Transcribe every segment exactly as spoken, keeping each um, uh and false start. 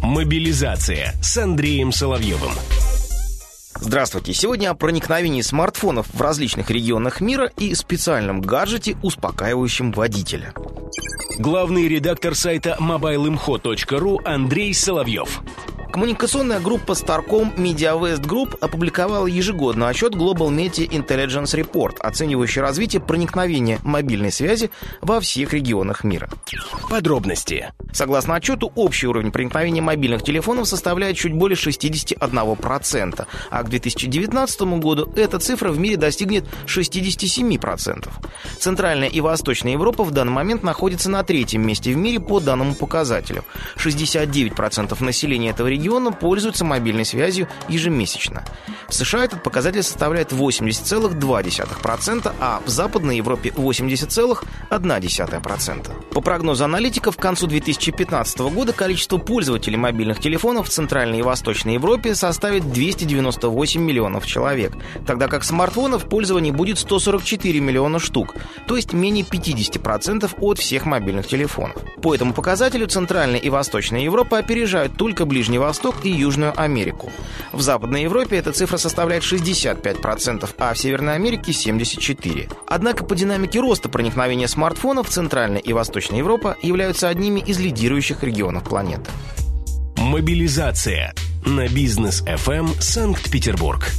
Мобилизация с Андреем Соловьевым. Здравствуйте. Сегодня о проникновении смартфонов в различных регионах мира и специальном гаджете, успокаивающем водителя. Главный редактор сайта мобайл инфо точка ру Андрей Соловьев. Коммуникационная группа Starcom Media West Group опубликовала ежегодный отчет Global Media Intelligence Report, оценивающий развитие проникновения мобильной связи во всех регионах мира. Подробности. Согласно отчету, общий уровень проникновения мобильных телефонов составляет чуть более шестьдесят один процент, а к две тысячи девятнадцатому году эта цифра в мире достигнет шестьдесят семь процентов. Центральная и Восточная Европа в данный момент находится на третьем месте в мире по данному показателю. шестьдесят девять процентов населения этого региона региона пользуются мобильной связью ежемесячно. В США этот показатель составляет восемьдесят целых два десятых процента, а в Западной Европе восемьдесят целых одна десятая процента. По прогнозу аналитиков, к концу две тысячи пятнадцатого года количество пользователей мобильных телефонов в Центральной и Восточной Европе составит двести девяносто восемь миллионов человек, тогда как смартфонов в пользовании будет сто сорок четыре миллиона штук, то есть менее пятьдесят процентов от всех мобильных телефонов. По этому показателю Центральная и Восточная Европа опережают только Ближний Восток и Южную Америку. В Западной Европе эта цифра составляет шестьдесят пять процентов, а в Северной Америке семьдесят четыре процента. Однако по динамике роста проникновения смартфонов Центральная и Восточная Европа являются одними из лидирующих регионов планеты. Мобилизация на Бизнес эф эм Санкт-Петербург.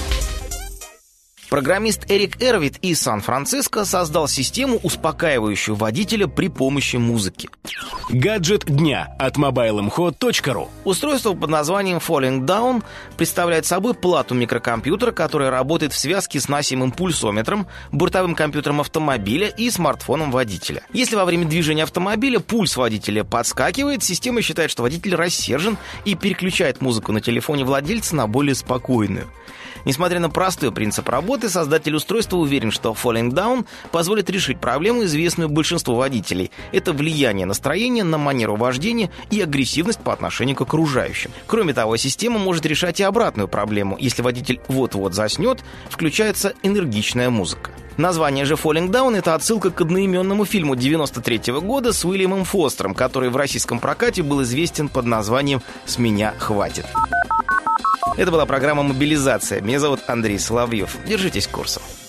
Программист Эрик Эрвит из Сан-Франциско создал систему, успокаивающую водителя при помощи музыки. Гаджет дня от мобайл инфо точка ру. Устройство под названием Falling Down представляет собой плату микрокомпьютера, которая работает в связке с носимым пульсометром, бортовым компьютером автомобиля и смартфоном водителя. Если во время движения автомобиля пульс водителя подскакивает, система считает, что водитель рассержен и переключает музыку на телефоне владельца на более спокойную. Несмотря на простой принцип работы, создатель устройства уверен, что Falling Down позволит решить проблему, известную большинству водителей. Это влияние настроения на манеру вождения и агрессивность по отношению к окружающим. Кроме того, система может решать и обратную проблему. Если водитель вот-вот заснет, включается энергичная музыка. Название же Falling Down — это отсылка к одноименному фильму девяносто третьего года с Уильямом Фостером, который в российском прокате был известен под названием «С меня хватит». Это была программа «Мобилизация». Меня зовут Андрей Соловьев. Держитесь курсом.